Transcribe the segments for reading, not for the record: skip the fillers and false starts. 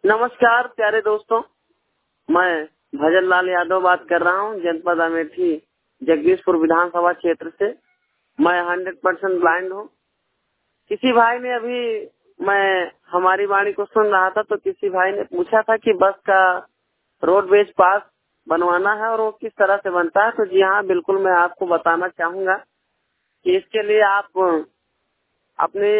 नमस्कार प्यारे दोस्तों, मैं भजन लाल यादव बात कर रहा हूँ जनपद अमेठी जगदीशपुर विधानसभा क्षेत्र से। मैं 100% ब्लाइंड हूँ। किसी भाई ने अभी मैं हमारी वाणी को सुन रहा था तो किसी भाई ने पूछा था कि बस का रोडवेज पास बनवाना है और वो किस तरह से बनता है। तो जी हाँ, बिल्कुल मैं आपको बताना चाहूँगा कि इसके लिए आप अपने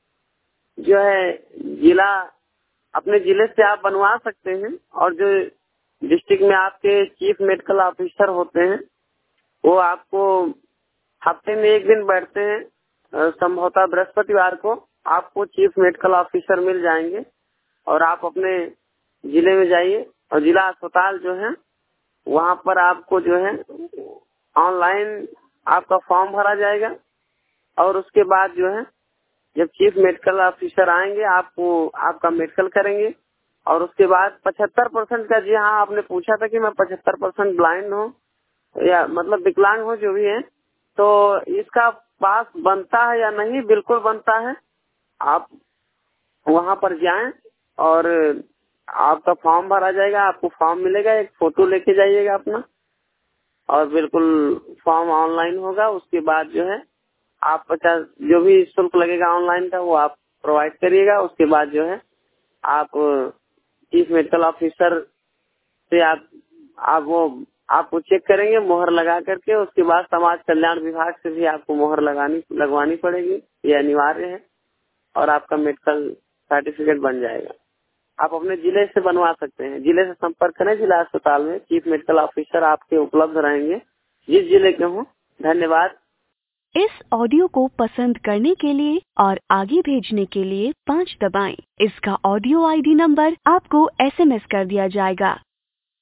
जो है जिला अपने जिले से आप बनवा सकते हैं और जो डिस्ट्रिक्ट में आपके चीफ मेडिकल ऑफिसर होते हैं वो आपको हफ्ते में एक दिन बैठते हैं, संभवतः बृहस्पतिवार को आपको चीफ मेडिकल ऑफिसर मिल जाएंगे और आप अपने जिले में जाइए और जिला अस्पताल जो है वहाँ पर आपको जो है ऑनलाइन आपका फॉर्म भरा जाएगा और उसके बाद जो है जब चीफ मेडिकल ऑफिसर आएंगे आपको आपका मेडिकल करेंगे और उसके बाद 75% का, जी हाँ आपने पूछा था कि मैं 75% ब्लाइंड हूँ या मतलब विकलांग हूँ, जो भी है, तो इसका पास बनता है या नहीं? बिल्कुल बनता है। आप वहाँ पर जाएं और आपका फॉर्म भरा जाएगा, आपको फॉर्म मिलेगा, एक फोटो लेके जाइएगा अपना और बिल्कुल फॉर्म ऑनलाइन होगा। उसके बाद जो है आप 50 जो भी शुल्क लगेगा ऑनलाइन का वो आप प्रोवाइड करिएगा। उसके बाद जो है आप चीफ मेडिकल ऑफिसर से आप वो आपको चेक करेंगे मोहर लगा करके। उसके बाद समाज कल्याण विभाग से भी आपको मोहर लगवानी पड़ेगी, ये अनिवार्य है और आपका मेडिकल सर्टिफिकेट बन जाएगा। आप अपने जिले से बनवा सकते हैं। जिले से संपर्क करें, जिला अस्पताल में चीफ मेडिकल ऑफिसर आपके उपलब्ध रहेंगे जिस जिले के हों। धन्यवाद। इस ऑडियो को पसंद करने के लिए और आगे भेजने के लिए 5 दबाएं। इसका ऑडियो आईडी नंबर आपको SMS कर दिया जाएगा।